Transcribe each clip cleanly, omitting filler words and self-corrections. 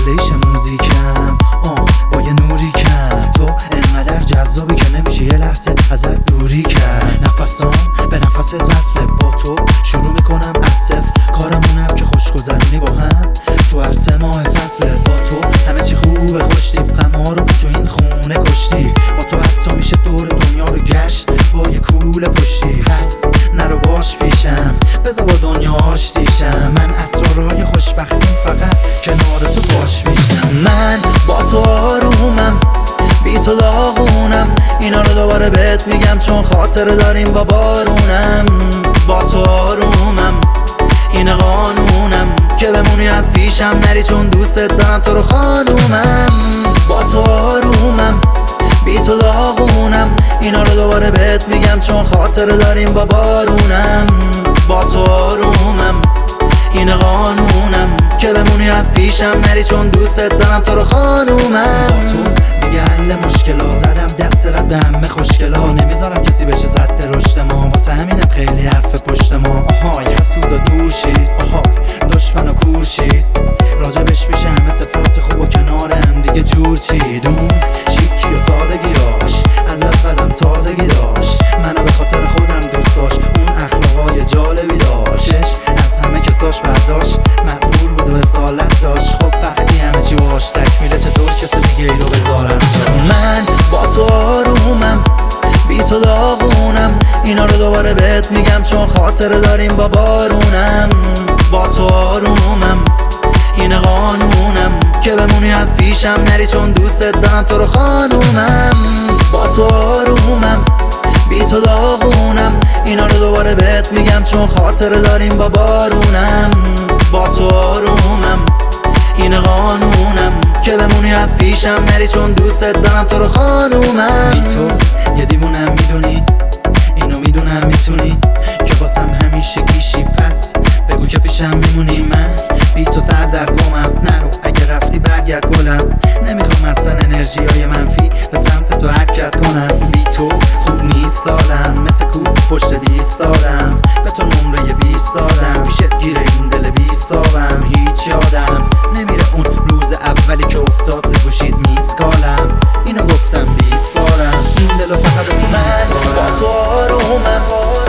ریلیش موزیکم با یه نوری کم. تو انقدر جذابی که نمیشه یه لحظه ازت دوری کرد. نفسام به نفست وصله، با تو شروع میکنم از صفر. کارمونم که خوش گذرونی با هم تو هر 3 ماه فصله. با تو همه چی خوبه، خوش تیپ غم‌ها رو تو این خونه کشتی. با تو حتی میشه دور دنیا رو گشت با یه کوله پشتی. پس نرو باش پیشم، بذار با دنیا آشتیشم. من اسرارای خوشبختی فقط کنار تو باش میشم. من با تو آرومم، بی تو داغونم. اینا رو دوباره بهت میگم چون خاطره داریم با بارونم. با تو آرومم، این قانونم که بمونی از پیشم نری چون دوست دارم تو رو خانومم. با تو آرومم، بی تو داغونم. اینا رو دوباره بهت میگم چون خاطره داریم با بارونم. با تو آرومم، این قانونم که بمونی از پیشم نری چون دوست دارم تو رو خانومم. با تو دیگه حل مشکلا، زدم دست رد به همه خوشگلا. نمیذارم کسی بشه زد رشد ما، واسه همینم خیلی حرف پشت ما. آها یه حسود و دور شید، آها دشمن و کور شید. راجبش میشه همه صفات خوب و کنار هم دیگه جور چید. اون شیکی و سادگی داشت، از اولم تازگی داشت. منو به خاطر خودم دوست داشت، اون اخلاقای جالبی داشت. از همه کساش برداشت، مقبول بود و اصالت داشت. خب وقتی همه چی باش تکمیله چطور کسی دیگه ای رو بذارم جاش. من با تو آرومم، بی تو داغونم. اینا رو دوباره بهت میگم چون خاطره داریم با بارونم. با تو آرومم، این قانونم که بمونی از پیشم نری چون دوست دارم تو رو خانومم. با تو آرومم، بی تو داغونم. اینا رو دوباره بهت میگم چون خاطره داریم با بارونم. با تو آرومم، این قانونم که بمونی از پیشم نری چون دوست دارم تو رو خانومم. بی تو یه دیوونم میدونی، اینو میدونم میتونی که واسم همیشه گیشی. پس بگو که پیشم میمونی. من بی تو سر در گمم، نرو اگه رفتی برگرد گلم. نمیخوام اصلا انرژیای منفی به سمت تو حرکت کنم. بی تو خوب نیست دادم، مثل کوب پشت دیست دادم. به تو نمره 20 دادم، پیشت گیره این دل 20 داغم. هیچ یادم نمیره اون روز اولی که افتاد رو گوشید میسکالم. اینو گفتم 20 بارم، این دلو فقط تو من. با تو آرومم،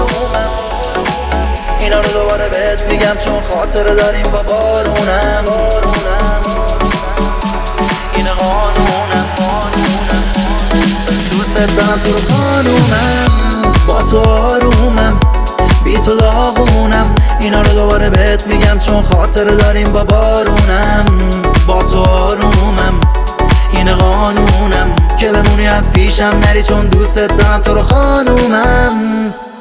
اینا رو دوباره بهت میگم چون خاطره داریم با بارونم. این قانونم، دوست دارم تو رو خانومم. با تو آرومم، بی تو داغونم. اینا رو دوباره بهت میگم چون خاطره داریم با بارونم. با تو آرومم، این قانونم که بمونی از پیشم نری چون دوست دارم تو رو خانومم.